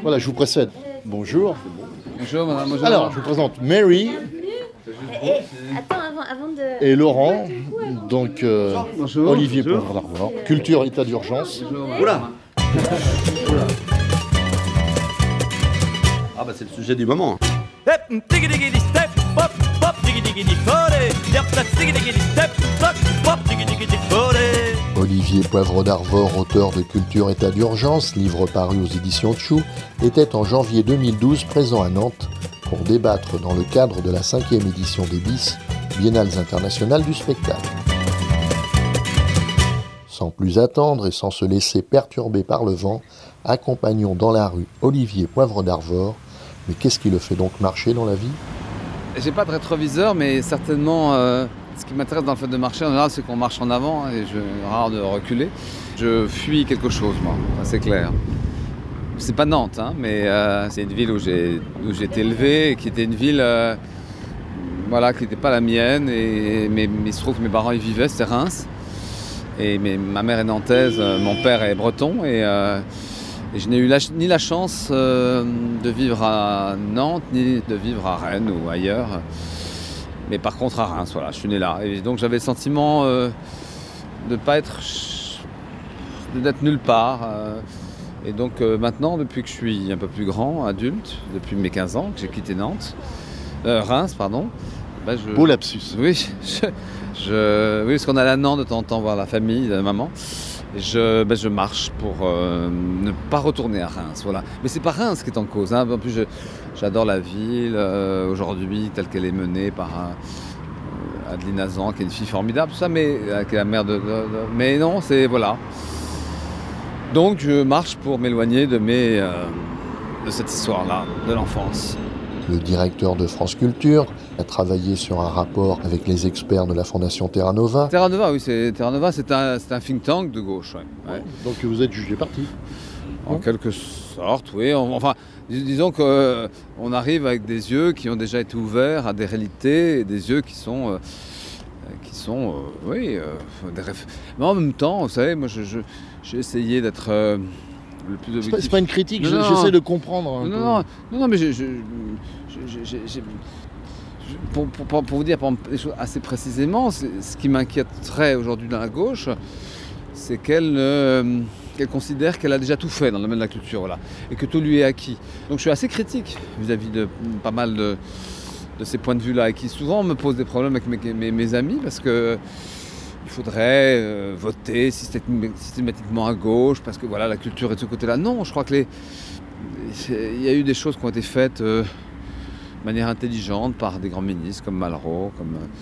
Voilà, je vous précède. Bonjour. Bonjour madame, bonjour. Alors, je vous présente Mary Attends, avant de... et Laurent, donc Bonjour. Olivier Poivre d'Arvor, culture état d'urgence. Oula. Ah bah c'est le sujet du moment. Olivier Poivre d'Arvor, auteur de Culture état d'urgence, livre paru aux éditions Tchou, était en janvier 2012 présent à Nantes pour débattre dans le cadre de la 5e édition des BIS, Biennales internationales du spectacle. Sans plus attendre et sans se laisser perturber par le vent, accompagnons dans la rue Olivier Poivre d'Arvor. Mais qu'est-ce qui le fait donc marcher dans la vie ? J'ai pas de rétroviseur, mais certainement, ce qui m'intéresse dans le fait de marcher en général, c'est qu'on marche en avant et j'ai rare de reculer. Je fuis quelque chose, moi, c'est clair. C'est pas Nantes, hein, mais c'est une ville où j'ai été élevé, et qui était une ville qui n'était pas la mienne. Mais il se trouve que mes parents y vivaient, c'était Reims. Et ma mère est nantaise, mon père est breton. Et je n'ai eu ni la chance de vivre à Nantes, ni de vivre à Rennes ou ailleurs. Mais par contre à Reims, voilà, je suis né là. Et donc j'avais le sentiment d'être nulle part. Et donc maintenant, depuis que je suis un peu plus grand, adulte, depuis mes 15 ans, que j'ai quitté Reims, pardon. Beau lapsus. Oui, oui, parce qu'on allait à Nantes de temps en temps voir la famille, la maman. Je marche pour ne pas retourner à Reims, voilà. Mais c'est pas Reims qui est en cause, hein. En plus, j'adore la ville aujourd'hui, telle qu'elle est menée par Adeline Hazan, qui est une fille formidable, tout ça, mais qui est la mère mais non, c'est voilà. Donc je marche pour m'éloigner de cette histoire-là, de l'enfance. Le directeur de France Culture a travaillé sur un rapport avec les experts de la Fondation Terra Nova. Terra Nova, oui, Terra Nova, c'est un think tank de gauche. Ouais. Donc vous êtes jugé parti. En quelque sorte, oui. Enfin, disons qu'on arrive avec des yeux qui ont déjà été ouverts à des réalités et des yeux qui sont mais en même temps, vous savez, moi j'ai essayé d'être le plus objectif. C'est pas une critique, j'essaie de comprendre. Non, mais pour vous dire les choses assez précisément, ce qui m'inquiéterait aujourd'hui dans la gauche, c'est qu'elle considère qu'elle a déjà tout fait dans le domaine de la culture, voilà, et que tout lui est acquis. Donc je suis assez critique vis-à-vis de pas mal de ces points de vue-là, et qui souvent me posent des problèmes avec mes amis, parce que il faudrait voter systématiquement à gauche, parce que voilà, la culture est de ce côté-là. Non, je crois que il y a eu des choses qui ont été faites de manière intelligente par des grands ministres comme Malraux,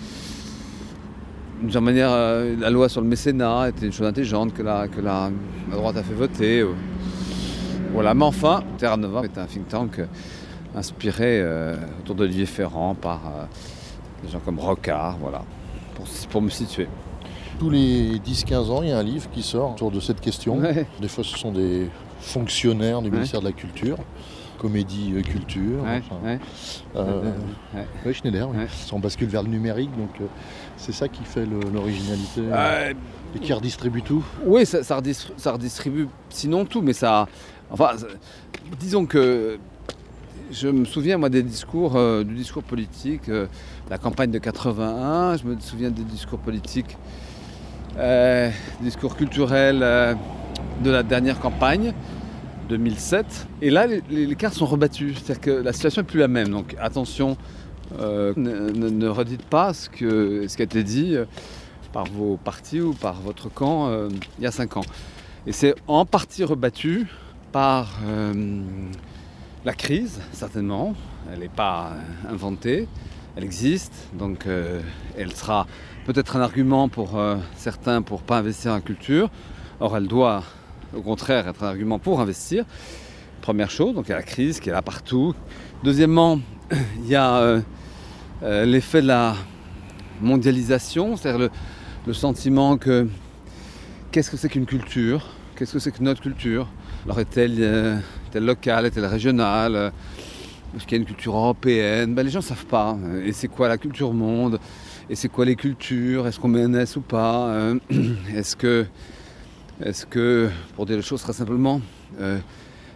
d'une manière, la loi sur le mécénat était une chose intelligente que la droite a fait voter. Voilà, mais enfin, Terra Nova est un think tank inspiré autour d'Olivier Ferrand par des gens comme Rocard, voilà, pour me situer. Tous les 10-15 ans, il y a un livre qui sort autour de cette question. Ouais. Des fois, ce sont des fonctionnaires du ministère de la Culture, Comédie Culture. Schneider, oui. On bascule vers le numérique, donc c'est ça qui fait l'originalité et qui redistribue tout. Oui, ça redistribue, sinon tout, mais ça... Enfin, disons que je me souviens, moi, du discours politique, la campagne de 81, je me souviens des discours politiques, des discours culturels de la dernière campagne, 2007. Et là, les cartes sont rebattues, c'est-à-dire que la situation n'est plus la même. Donc attention, ne redites pas ce qui a été dit par vos partis ou par votre camp il y a 5 ans. Et c'est en partie rebattu par la crise, certainement. Elle n'est pas inventée, elle existe, donc elle sera peut-être un argument pour certains pour ne pas investir en culture. Or, elle doit au contraire être un argument pour investir. Première chose, donc il y a la crise qui est là partout. Deuxièmement, il y a l'effet de la mondialisation, c'est-à-dire le sentiment que qu'est-ce que c'est qu'une culture ? Qu'est-ce que c'est que notre culture ? Alors est-elle locale, est-elle régionale ? Est-ce qu'il y a une culture européenne ? Les gens ne savent pas. Et c'est quoi la culture monde ? Et c'est quoi les cultures ? Est-ce qu'on met un S ou pas ? Est-ce que, pour dire les choses très simplement,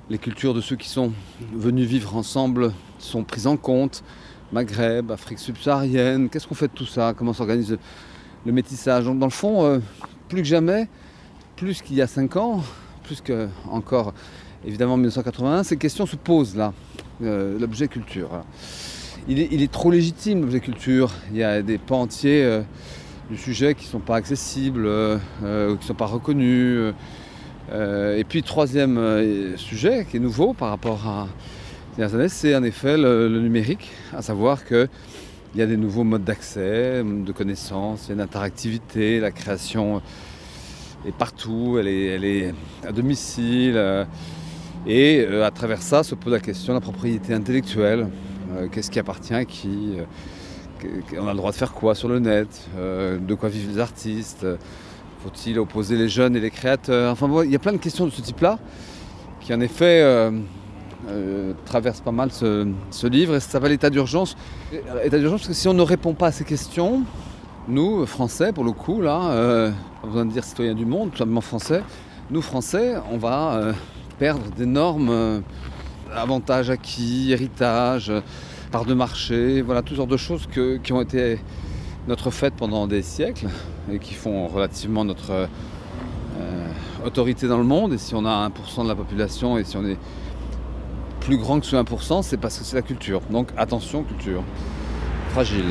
les cultures de ceux qui sont venus vivre ensemble sont prises en compte. Maghreb, Afrique subsaharienne, qu'est-ce qu'on fait de tout ça? Comment s'organise le métissage? Donc dans le fond, plus que jamais, plus qu'il y a 5 ans, plus qu'encore évidemment en 1981, ces questions se posent là, l'objet culture. Voilà. Il est trop légitime l'objet culture, il y a des pans entiers du sujet qui ne sont pas accessibles, qui ne sont pas reconnus. Et puis troisième sujet qui est nouveau par rapport à ces dernières années, c'est en effet le numérique, à savoir qu'il y a des nouveaux modes d'accès, de connaissances, il y a une interactivité, la création est partout, elle est à domicile. Et à travers ça se pose la question de la propriété intellectuelle. Qu'est-ce qui appartient à qui? On a le droit de faire quoi sur le net? De quoi vivent les artistes? Faut-il opposer les jeunes et les créateurs? Enfin bon, il y a plein de questions de ce type-là qui en effet traversent pas mal ce livre, et ça s'appelle État d'urgence. État d'urgence parce que si on ne répond pas à ces questions, nous, Français, pour le coup, là, pas besoin de dire citoyens du monde, tout simplement Français, nous, Français, on va perdre d'énormes avantages acquis, héritages, parts de marché, voilà, tout genre de choses qui ont été notre fait pendant des siècles et qui font relativement notre autorité dans le monde. Et si on a 1% de la population et si on est plus grand que ce 1%, c'est parce que c'est la culture. Donc attention, culture. Fragile.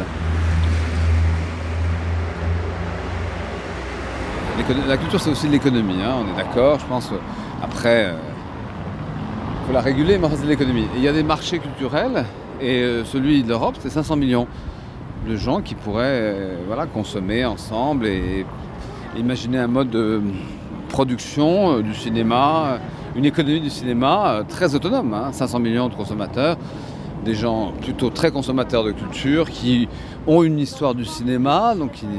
La culture, c'est aussi de l'économie, hein, on est d'accord. Je pense qu'après, il faut la réguler, mais c'est de l'économie. Et il y a des marchés culturels, et celui de l'Europe, c'est 500 millions de gens qui pourraient consommer ensemble et imaginer un mode de production du cinéma, une économie du cinéma très autonome. 500 millions de consommateurs, des gens plutôt très consommateurs de culture, qui ont une histoire du cinéma, donc qui,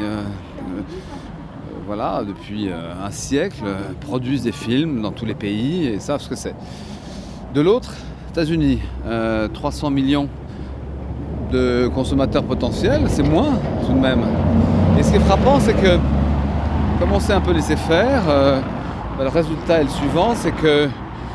depuis un siècle, produisent des films dans tous les pays et savent ce que c'est. De l'autre, États-Unis, 300 millions de consommateurs potentiels, c'est moins tout de même. Et ce qui est frappant, c'est que, comme on s'est un peu laissé faire, le résultat est le suivant, c'est que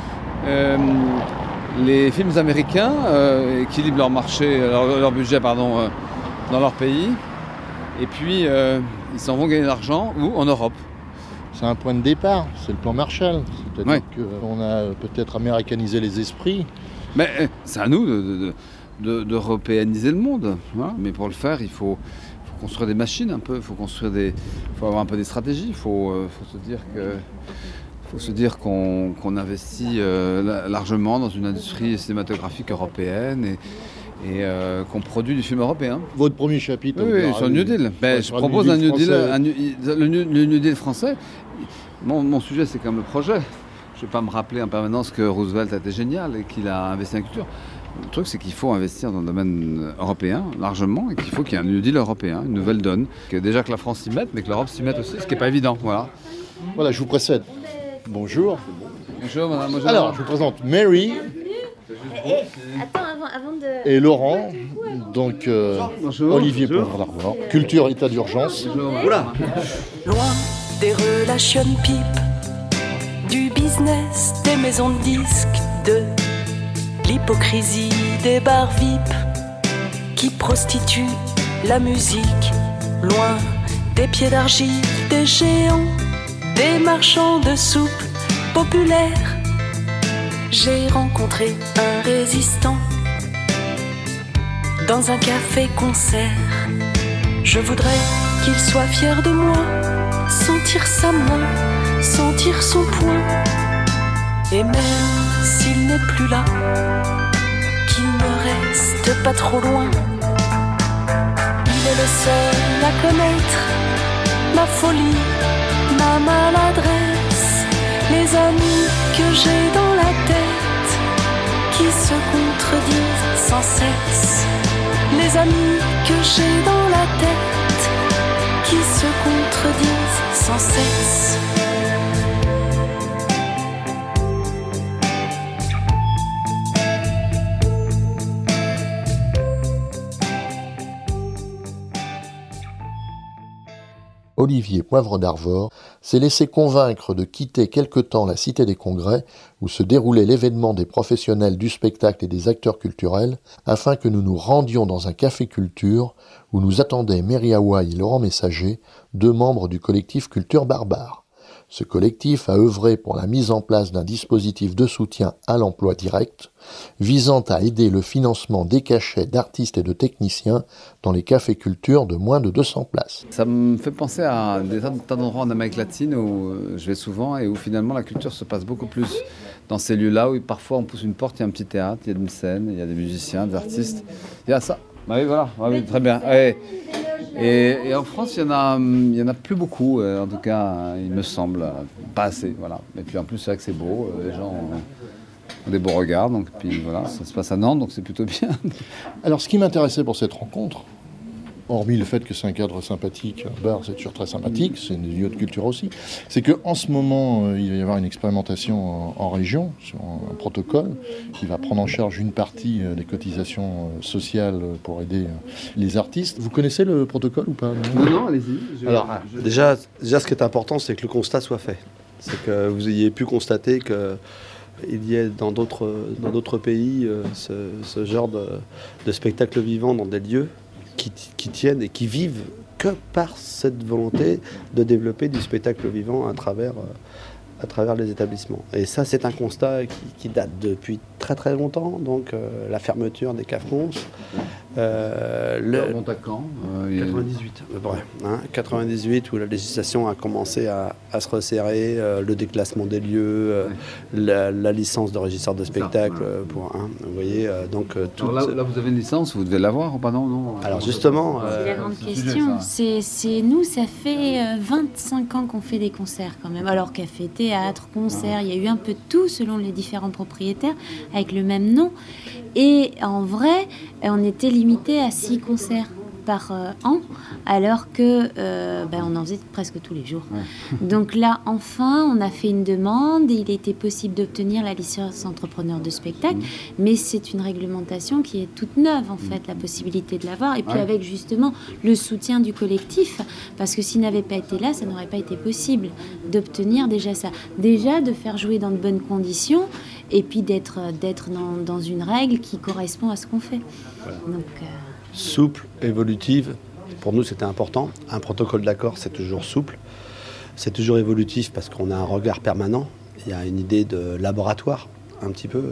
les films américains équilibrent leur marché, leur budget dans leur pays, et puis ils s'en vont gagner de l'argent, où? En Europe. C'est un point de départ, c'est le plan Marshall. C'est-à-dire qu'on a peut-être américanisé les esprits. Mais c'est à nous d'européaniser le monde. Hein. Mais pour le faire, il faut construire des machines un peu, il faut avoir un peu des stratégies, il faut se dire qu'on investit largement dans une industrie cinématographique européenne et qu'on produit du film européen. Votre premier chapitre. Oui, sur le New Deal. Je propose un New Deal, le New Deal français. Mon sujet, c'est quand même le projet. Je ne vais pas me rappeler en permanence que Roosevelt a été génial et qu'il a investi en culture. Le truc, c'est qu'il faut investir dans le domaine européen, largement, et qu'il faut qu'il y ait un New Deal européen, une nouvelle donne. Déjà que la France s'y mette, mais que l'Europe s'y mette aussi, ce qui n'est pas évident. Voilà, je vous précède. Bonjour. Bonjour, madame. Bonjour. Alors, je vous présente Mary. Attends, avant de... Et Laurent, donc Olivier Poivre-d'Arvor, Culture, État d'urgence. Oula. Loin des relations pipe, du business, des maisons de disques, de l'hypocrisie des bars VIP qui prostituent la musique. Loin des pieds d'argile, des géants, des marchands de soupe populaires. J'ai rencontré un résistant dans un café-concert. Je voudrais qu'il soit fier de moi, sentir sa main, sentir son poing. Et même s'il n'est plus là, qu'il ne reste pas trop loin. Il est le seul à connaître ma folie, ma maladresse, les amis que j'ai dans la tête qui se contredisent sans cesse. Les amis que j'ai dans la tête qui se contredisent sans cesse. Olivier Poivre d'Arvor, s'est laissé convaincre de quitter quelque temps la Cité des Congrès, où se déroulait l'événement des professionnels du spectacle et des acteurs culturels, afin que nous nous rendions dans un café culture où nous attendaient Mary Hawaï et Laurent Messager, 2 membres du collectif Culture Barbare. Ce collectif a œuvré pour la mise en place d'un dispositif de soutien à l'emploi direct, visant à aider le financement des cachets d'artistes et de techniciens dans les cafés culture de moins de 200 places. Ça me fait penser à des tas d'endroits en Amérique latine où je vais souvent et où finalement la culture se passe beaucoup plus dans ces lieux-là où parfois on pousse une porte, il y a un petit théâtre, il y a une scène, il y a des musiciens, des artistes. Il y a ça. Bah oui, voilà. Ah oui, très bien. Ouais. Et en France, il y en a plus beaucoup, en tout cas, il me semble, pas assez, voilà. Et puis en plus, c'est vrai que c'est beau, les gens ont des beaux regards, donc puis voilà, ça se passe à Nantes, donc c'est plutôt bien. Alors, ce qui m'intéressait pour cette rencontre, hormis le fait que c'est un cadre sympathique, un bar c'est toujours très sympathique, c'est un lieu de culture aussi, c'est qu'en ce moment, il va y avoir une expérimentation en région sur un protocole qui va prendre en charge une partie des cotisations sociales pour aider les artistes. Vous connaissez le protocole ou pas? Non, allez-y. Alors, déjà, ce qui est important, c'est que le constat soit fait. C'est que vous ayez pu constater qu'il y ait dans d'autres pays ce genre de spectacle vivant dans des lieux qui tiennent et qui vivent que par cette volonté de développer du spectacle vivant à travers les établissements. Et ça, c'est un constat qui date depuis très très longtemps. Donc la fermeture des CAFRONS. Remonte à quand 98, à peu près. 98, où la législation a commencé à se resserrer, le déclassement des lieux, la licence de régisseur de spectacle. Vous voyez, donc tout. Là, vous avez une licence, vous devez l'avoir ou pas? Non. Alors justement, c'est la grande question. C'est nous, ça fait 25 ans qu'on fait des concerts quand même. Alors café, théâtre, concert, il y a eu un peu de tout selon les différents propriétaires avec le même nom. Et en vrai, on était limité à 6 concerts par an, alors que on en faisait presque tous les jours. Ouais. Donc là, enfin, on a fait une demande et il était possible d'obtenir la licence entrepreneur de spectacle, mais c'est une réglementation qui est toute neuve, en fait, la possibilité de l'avoir. Et puis avec justement le soutien du collectif, parce que s'il n'avait pas été là, ça n'aurait pas été possible d'obtenir déjà ça. Déjà, de faire jouer dans de bonnes conditions, et puis d'être dans une règle qui correspond à ce qu'on fait. Voilà. Donc, souple, évolutive, pour nous c'était important. Un protocole d'accord, c'est toujours souple, c'est toujours évolutif parce qu'on a un regard permanent. Il y a une idée de laboratoire, un petit peu.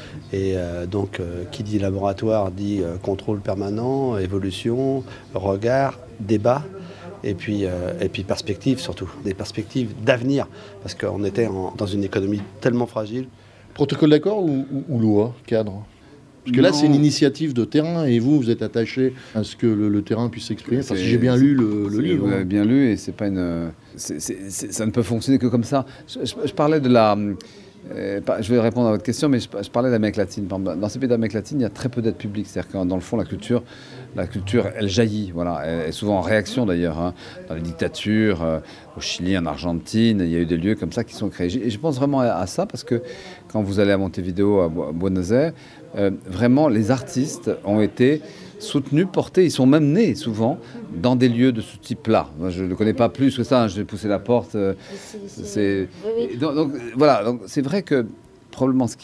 Donc, qui dit laboratoire dit contrôle permanent, évolution, regard, débat. Et puis perspective surtout, des perspectives d'avenir, parce qu'on était dans une économie tellement fragile. Protocole d'accord ou loi, cadre? Parce que là, c'est une initiative de terrain et vous êtes attaché à ce que le terrain puisse s'exprimer. Enfin, si j'ai bien lu le livre. Vous avez bien lu et c'est pas ça ne peut fonctionner que comme ça. Je parlais de la... je vais répondre à votre question, mais je parlais d'Amérique latine. Dans ces pays d'Amérique latine, il y a très peu d'aide publique. C'est-à-dire que dans le fond, la culture, elle jaillit. Voilà. Elle est souvent en réaction d'ailleurs. Dans les dictatures, au Chili, en Argentine, il y a eu des lieux comme ça qui sont créés. Et je pense vraiment à ça parce que quand vous allez à Montevideo, à Buenos Aires, vraiment, les artistes ont été soutenus, portés. Ils sont même nés souvent dans des lieux de ce type-là. Moi, je ne le connais pas plus que ça. Je vais pousser la porte. Oui. Donc, voilà. Donc, c'est vrai que probablement ce qui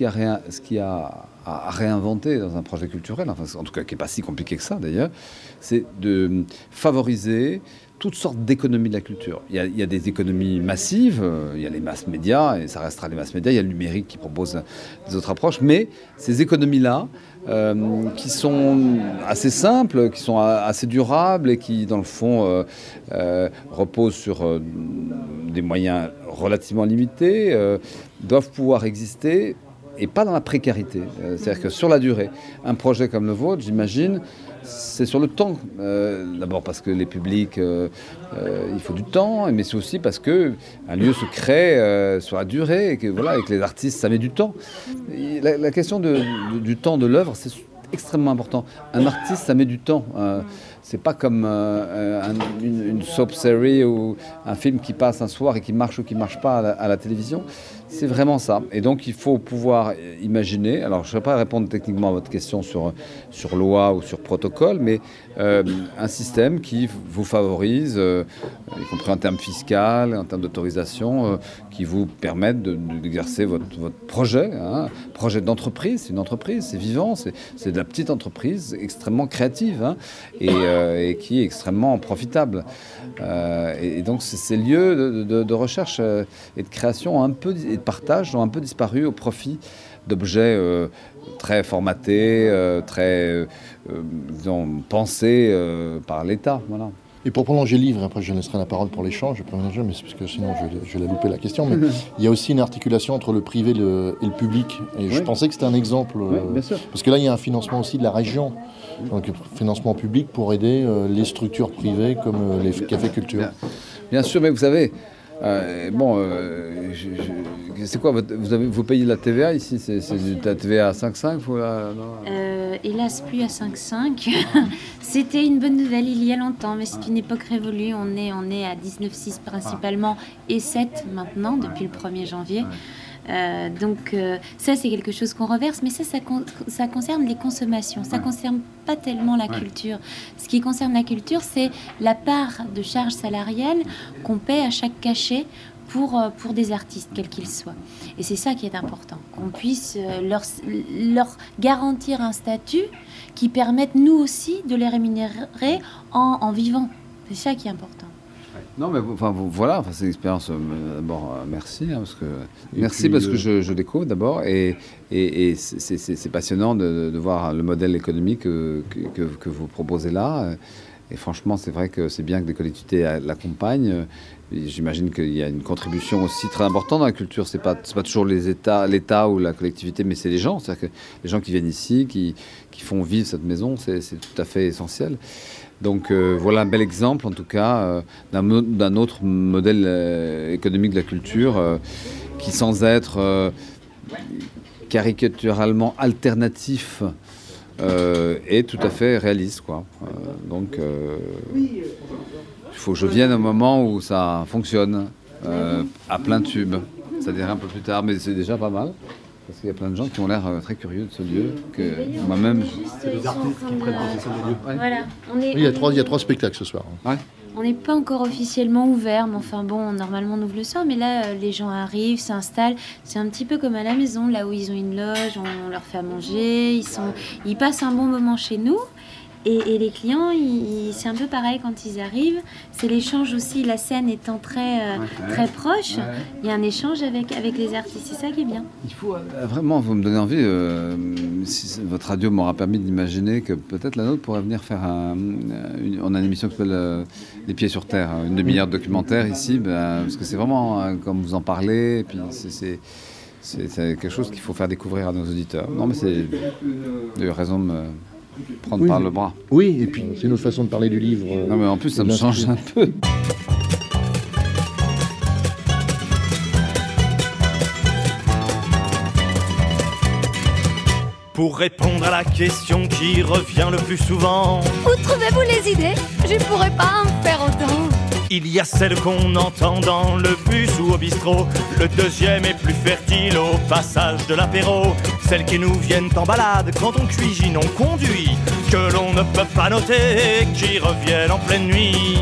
a à réinventer dans un projet culturel, enfin, en tout cas qui n'est pas si compliqué que ça d'ailleurs, c'est de favoriser toutes sortes d'économies de la culture. Il y a des économies massives, il y a les masses médias, et ça restera les masses médias, il y a le numérique qui propose des autres approches, mais ces économies-là, qui sont assez simples, qui sont assez durables et qui, dans le fond, reposent sur des moyens relativement limités, doivent pouvoir exister et pas dans la précarité. C'est-à-dire que sur la durée, un projet comme le vôtre, j'imagine, c'est sur le temps. D'abord parce que les publics, il faut du temps, mais c'est aussi parce qu'un lieu se crée sur la durée et que les artistes, ça met du temps. Et la question du temps de l'œuvre, c'est extrêmement important. Un artiste, ça met du temps. C'est pas comme une soap série ou un film qui passe un soir et qui marche ou qui marche pas à la télévision. C'est vraiment ça. Et donc, il faut pouvoir imaginer, alors je ne vais pas répondre techniquement à votre question sur loi ou sur protocole, mais un système qui vous favorise, y compris en termes fiscal, en termes d'autorisation, qui vous permettent d'exercer votre projet. Projet d'entreprise, c'est une entreprise, c'est vivant, c'est de la petite entreprise extrêmement créative et qui est extrêmement profitable. Et donc, ces lieux de recherche et de création et de partage ont un peu disparu au profit d'objets très formatés, très pensés par l'État. Voilà. Et pour prolonger le livre, après je laisserai la parole pour l'échange, mais c'est parce que sinon je vais louper la question, mais il y a aussi une articulation entre le privé et le public. Et je pensais que c'était un exemple, bien sûr. Parce que là il y a un financement aussi de la région, donc financement public pour aider les structures privées comme les cafés culture. Bien sûr, mais vous savez, c'est quoi, vous payez de la TVA ici, c'est de la TVA à 5,5 Hélas, plus à 5,5. C'était une bonne nouvelle il y a longtemps, mais c'est une époque révolue. On est à 19,6 principalement et 7 maintenant, depuis le 1er janvier. Donc ça, c'est quelque chose qu'on reverse, mais ça concerne les consommations. Ça ne concerne pas tellement la culture. Ce qui concerne la culture, c'est la part de charge salariale qu'on paie à chaque cachet pour des artistes, quels qu'ils soient. Et c'est ça qui est important, qu'on puisse leur garantir un statut qui permette, nous aussi, de les rémunérer en vivant. C'est ça qui est important. Non, mais voilà, c'est une expérience. D'abord, merci, parce que je découvre d'abord, et c'est passionnant de voir le modèle économique que vous proposez là. Et franchement, c'est vrai que c'est bien que des collectivités l'accompagnent. J'imagine qu'il y a une contribution aussi très importante dans la culture. C'est pas toujours l'État ou la collectivité, mais c'est les gens. C'est-à-dire que les gens qui viennent ici, qui font vivre cette maison, c'est tout à fait essentiel. Donc voilà un bel exemple, en tout cas, d'un autre modèle économique de la culture qui, sans être caricaturalement alternatif, est tout à fait réaliste, quoi. Donc il faut que je vienne à un moment où ça fonctionne à plein tube. C'est-à-dire un peu plus tard, mais c'est déjà pas mal. Parce qu'il y a plein de gens qui ont l'air très curieux de ce lieu, que moi-même... Les artistes qui prennent possession du lieu. Voilà. Il y a trois spectacles ce soir. Ouais. On n'est pas encore officiellement ouvert, mais enfin bon, normalement on ouvre le soir, mais là les gens arrivent, s'installent, c'est un petit peu comme à la maison, là où ils ont une loge, on leur fait à manger, ils passent un bon moment chez nous. Et les clients, c'est un peu pareil quand ils arrivent. C'est l'échange aussi, la scène étant très proche. Il y a un échange avec les artistes, c'est ça qui est bien. Il faut vraiment, vous me donnez envie, votre radio m'aura permis d'imaginer que peut-être la nôtre pourrait venir faire on a une émission qui s'appelle Les Pieds sur Terre, une demi-heure de documentaire ici, parce que c'est vraiment, comme vous en parlez, et puis c'est quelque chose qu'il faut faire découvrir à nos auditeurs. Non mais vous avez raison de me prendre par le bras. Oui, et puis c'est une autre façon de parler du livre. Non mais en plus ça me change un peu. Pour répondre à la question qui revient le plus souvent, où trouvez-vous les idées? Je ne pourrais pas en faire autant. Il y a celle qu'on entend dans le bus ou au bistrot. Le deuxième est plus fertile au passage de l'apéro. Celles qui nous viennent en balade quand on cuisine, on conduit, que l'on ne peut pas noter, qui reviennent en pleine nuit.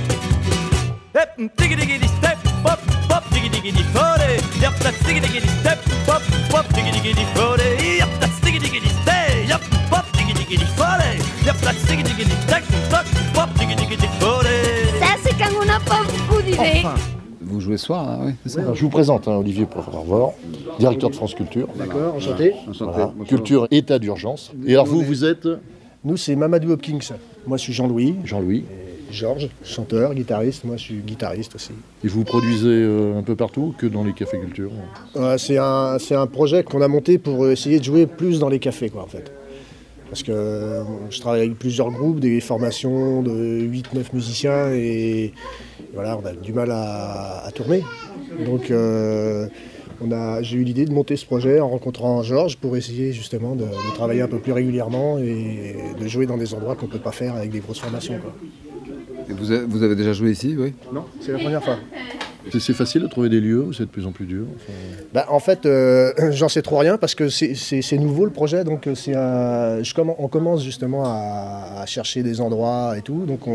Step, pop, pop, diggy diggy di fode. Yep, that's diggy diggy di step, pop, pop, diggy diggy di fode. Yep, that's diggy diggy di stay. Yep, pop, diggy diggy di fode. Yep, that's diggy diggy di step, pop, diggy diggy di fode. Ça, c'est quand on n'a pas beaucoup d'idées. Enfin. Vous jouez ce soir, là, oui, c'est ça. Alors, je vous présente Olivier Poivre, directeur de France Culture. D'accord, enchanté. Voilà. Culture, état d'urgence. Et alors vous êtes Nous, c'est Mamadou Hopkins. Moi, je suis Jean-Louis. Jean-Louis. Et Georges, chanteur, guitariste. Moi, je suis guitariste aussi. Et vous produisez un peu partout, que dans les cafés culture? C'est un projet qu'on a monté pour essayer de jouer plus dans les cafés, quoi, en fait. Parce que je travaille avec plusieurs groupes, des formations de 8-9 musiciens, et voilà, on a du mal à tourner. Donc j'ai eu l'idée de monter ce projet en rencontrant Georges pour essayer justement de travailler un peu plus régulièrement et de jouer dans des endroits qu'on ne peut pas faire avec des grosses formations, quoi. Et vous avez déjà joué ici, oui? Non, c'est la première fois. C'est facile de trouver des lieux ou c'est de plus en plus dur? En fait, j'en sais trop rien parce que c'est nouveau le projet, donc on commence justement à chercher des endroits et tout. Donc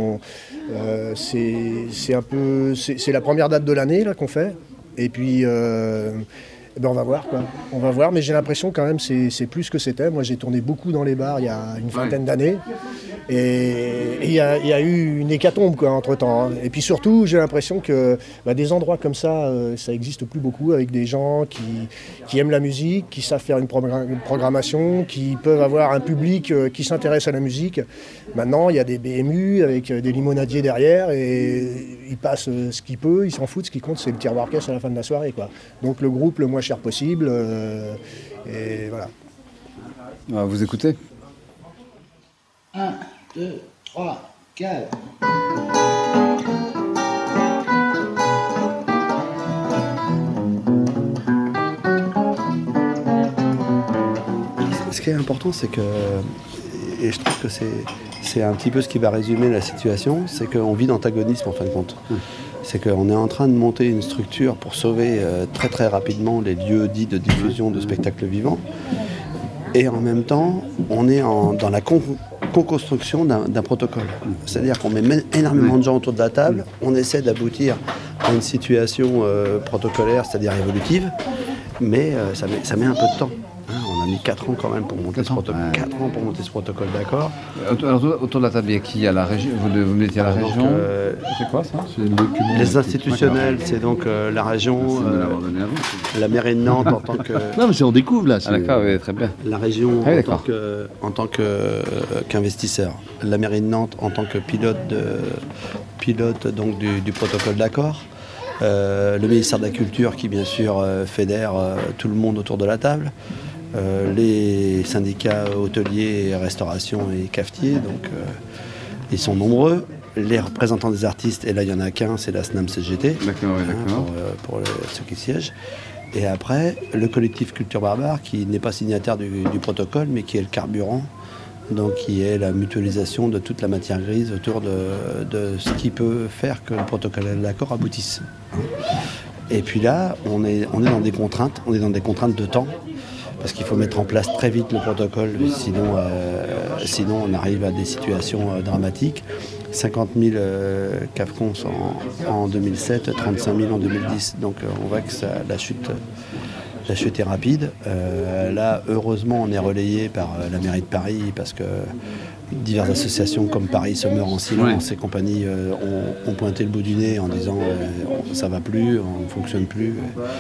c'est la première date de l'année là qu'on fait. Et puis on va voir quoi. On va voir, mais j'ai l'impression quand même c'est plus que c'était. Moi j'ai tourné beaucoup dans les bars il y a une vingtaine d'années. Et il y a eu une hécatombe quoi, entre-temps. Et puis surtout, j'ai l'impression que des endroits comme ça n'existe plus beaucoup, avec des gens qui aiment la musique, qui savent faire une programmation, qui peuvent avoir un public qui s'intéresse à la musique. Maintenant, il y a des BMU avec des limonadiers derrière et ils passent ce qu'ils peuvent, ils s'en foutent. Ce qui compte, c'est le tiroir caisse à la fin de la soirée, quoi. Donc le groupe le moins cher possible. Et voilà. On va vous écouter. 1, 2, 3, 4. Ce qui est important, c'est que, et je trouve que c'est un petit peu ce qui va résumer la situation, c'est qu'on vit d'antagonisme en fin de compte. C'est qu'on est en train de monter une structure pour sauver très très rapidement les lieux dits de diffusion de spectacles vivants. Et en même temps, on est dans la co-construction d'un protocole. C'est-à-dire qu'on met énormément de gens autour de la table, on essaie d'aboutir à une situation protocolaire, c'est-à-dire évolutive, mais ça met un peu de temps. On a mis 4 ans quand même pour monter ce protocole. 4 ans pour monter ce protocole, d'accord. Autour de la table, il y a qui à la région? Vous mettez à la région. C'est quoi ça? Les institutionnels, c'est donc la région, la mairie de Nantes en tant que... Non, mais on découvre là. Ah, d'accord, oui, très bien. La région en tant qu'investisseur. La mairie de Nantes en tant que pilote donc, du protocole d'accord. Le ministère de la Culture qui, bien sûr, fédère tout le monde autour de la table. Les syndicats hôteliers, restauration et cafetiers, donc ils sont nombreux. Les représentants des artistes, et là il n'y en a qu'un, c'est la SNAM CGT, pour ceux qui siègent. Et après, le collectif Culture Barbare, qui n'est pas signataire du protocole, mais qui est le carburant, donc qui est la mutualisation de toute la matière grise autour de ce qui peut faire que le protocole d'accord aboutisse. Et puis là, on est dans des contraintes, de temps, parce qu'il faut mettre en place très vite le protocole, sinon on arrive à des situations dramatiques. 50 000 CAFCONS en 2007, 35 000 en 2010, donc on voit que la chute est rapide. Là, heureusement, on est relayé par la mairie de Paris, parce que diverses associations comme Paris se meurt en silence et compagnie ont pointé le bout du nez en disant ça va plus, on ne fonctionne plus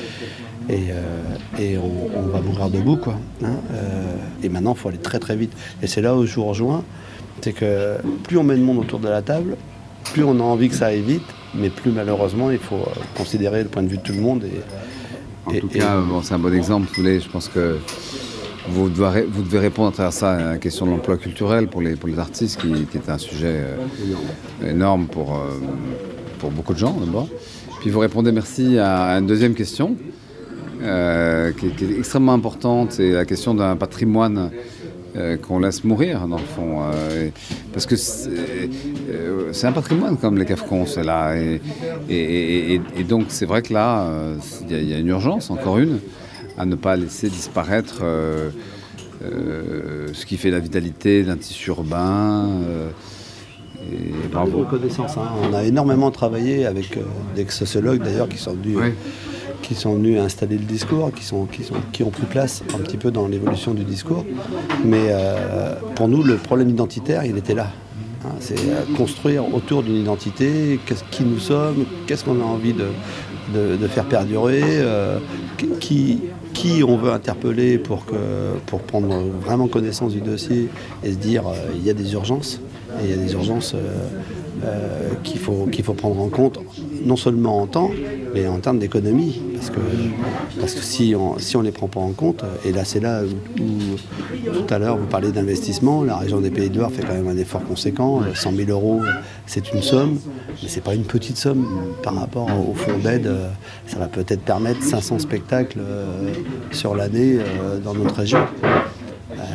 et on va mourir debout quoi. Et maintenant il faut aller très très vite. Et c'est là où je vous rejoins, c'est que plus on met de monde autour de la table, plus on a envie que ça aille vite, mais plus malheureusement il faut considérer le point de vue de tout le monde. En tout cas, c'est un bon exemple. Je pense que vous devez répondre à travers ça à la question de l'emploi culturel pour les artistes, qui est un sujet énorme pour beaucoup de gens d'abord. Puis vous répondez merci à une deuxième question qui est extrêmement importante, c'est la question d'un patrimoine qu'on laisse mourir dans le fond, parce que c'est un patrimoine comme les CAFCONS, c'est là, et donc c'est vrai que là il y a une urgence, encore une, à ne pas laisser disparaître ce qui fait la vitalité d'un tissu urbain. Bravo. Reconnaissance, hein. On a énormément travaillé avec des sociologues d'ailleurs qui sont venus installer le discours, qui ont pris place un petit peu dans l'évolution du discours. Mais pour nous, le problème identitaire, il était là. C'est construire autour d'une identité, qui nous sommes, qu'est-ce qu'on a envie de faire perdurer, qui on veut interpeller pour prendre vraiment connaissance du dossier et se dire il y a des urgences. Et il y a des urgences qu'il faut prendre en compte, non seulement en temps, mais en termes d'économie. Parce que si on ne les prend pas en compte, et là c'est là où tout à l'heure vous parlez d'investissement, la région des Pays de Loire fait quand même un effort conséquent. 100 000 €, c'est une somme, mais c'est pas une petite somme par rapport au fonds d'aide. Ça va peut-être permettre 500 spectacles sur l'année dans notre région. Alors,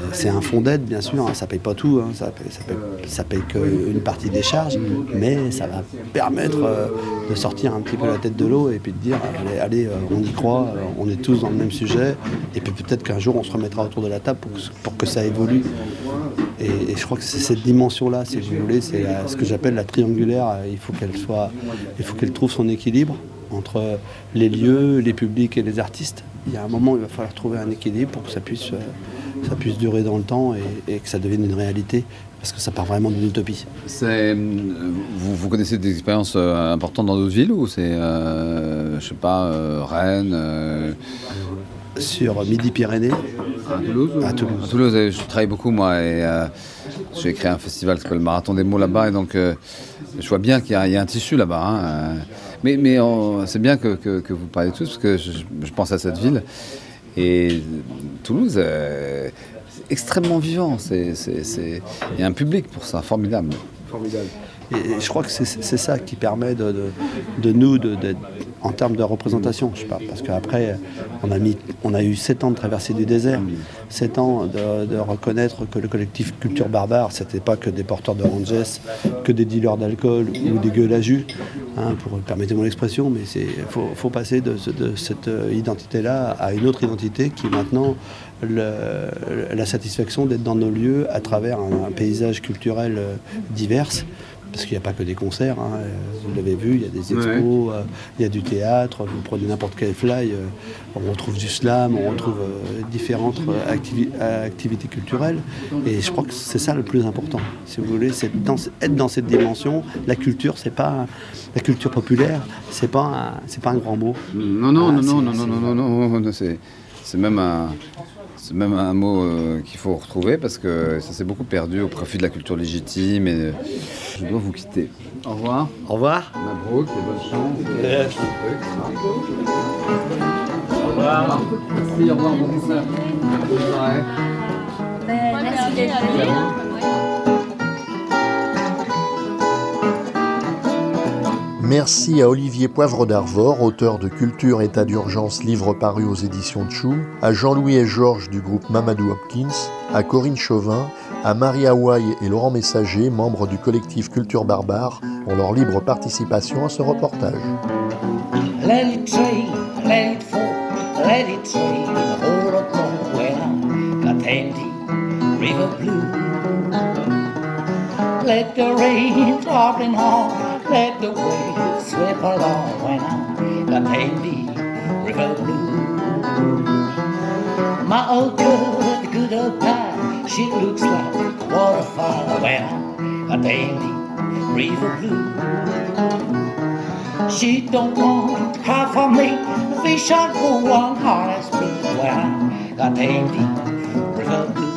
c'est un fonds d'aide, bien sûr, hein, ça paye pas tout, hein, ça paye qu'une partie des charges, mais ça va permettre de sortir un petit peu la tête de l'eau et puis de dire allez, on y croit, on est tous dans le même sujet, et puis peut-être qu'un jour on se remettra autour de la table pour que ça évolue. Et je crois que c'est cette dimension-là, si vous voulez, c'est ce que j'appelle la triangulaire. Il faut qu'elle trouve son équilibre entre les lieux, les publics et les artistes. Il y a un moment où il va falloir trouver un équilibre pour que ça puisse durer dans le temps et que ça devienne une réalité, parce que ça part vraiment d'une utopie. Vous connaissez des expériences importantes dans d'autres villes ou c'est, je sais pas, Rennes Sur Midi-Pyrénées. À Toulouse, je travaille beaucoup moi et j'ai créé un festival qui s'appelle le Marathon des mots là-bas et donc je vois bien qu'il y a un tissu là-bas. Hein, mais c'est bien que vous parlez tous parce que je pense à cette ville et Toulouse est extrêmement vivant. Il y a un public pour ça, formidable. Et je crois que c'est ça qui permet de nous, en termes de représentation, je sais pas, parce qu'après, on a eu 7 ans de traversée du désert, 7 ans de reconnaître que le collectif Culture Barbare, c'était pas que des porteurs de Rangers, que des dealers d'alcool ou des gueules à jus, hein, permettez-moi l'expression, mais faut passer de cette identité-là à une autre identité qui est maintenant la satisfaction d'être dans nos lieux à travers un paysage culturel divers. Parce qu'il n'y a pas que des concerts, hein. Vous l'avez vu, il y a des expos, il y a du théâtre, vous prenez n'importe quel fly, on retrouve du slam, on retrouve différentes activités culturelles. Et je crois que c'est ça le plus important, si vous voulez, c'est être dans cette dimension. La culture, c'est pas la culture populaire, c'est pas un grand mot. Non, c'est même un mot qu'il faut retrouver parce que ça s'est beaucoup perdu au profit de la culture légitime et je dois vous quitter. Au revoir. Au revoir. Mabrouk et bonne chance. Yes. Au revoir. Merci, au revoir, bon concert. Bonne soirée. Merci d'être venu. Merci à Olivier Poivre d'Arvor, auteur de Culture État d'urgence, livre paru aux éditions Tchou, à Jean-Louis et Georges du groupe Mamadou Hopkins, à Corinne Chauvin, à Marie Hawaï et Laurent Messager, membres du collectif Culture Barbare, pour leur libre participation à ce reportage. Let it train, let it fall, let it train, the whole of Moana, got empty, river blue. Let the rain dropping hard, let the waves sweep along when I got empty, river blue. My old girl with the good old pie, she looks like a waterfall when I got empty, river blue. She don't want to cry for me, the fish are go on hard as me when I got empty, river blue.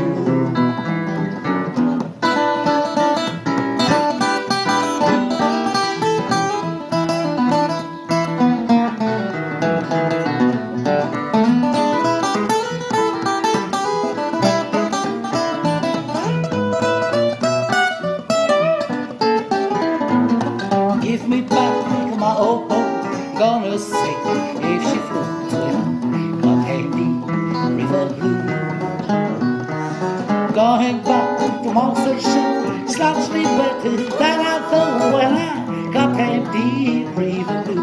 Give me back my old boat, gonna sing if she floats with my handy river blue. Going back to Monster Show, slightly better than I thought when I got handy river blue.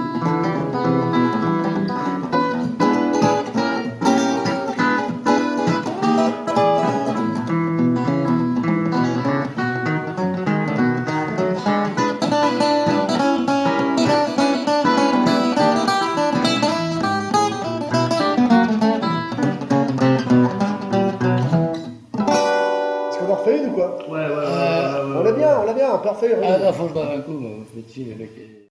Ou quoi? Ouais. On l'a bien, parfait. Ah, faut que je boive un coup, petit, le mec.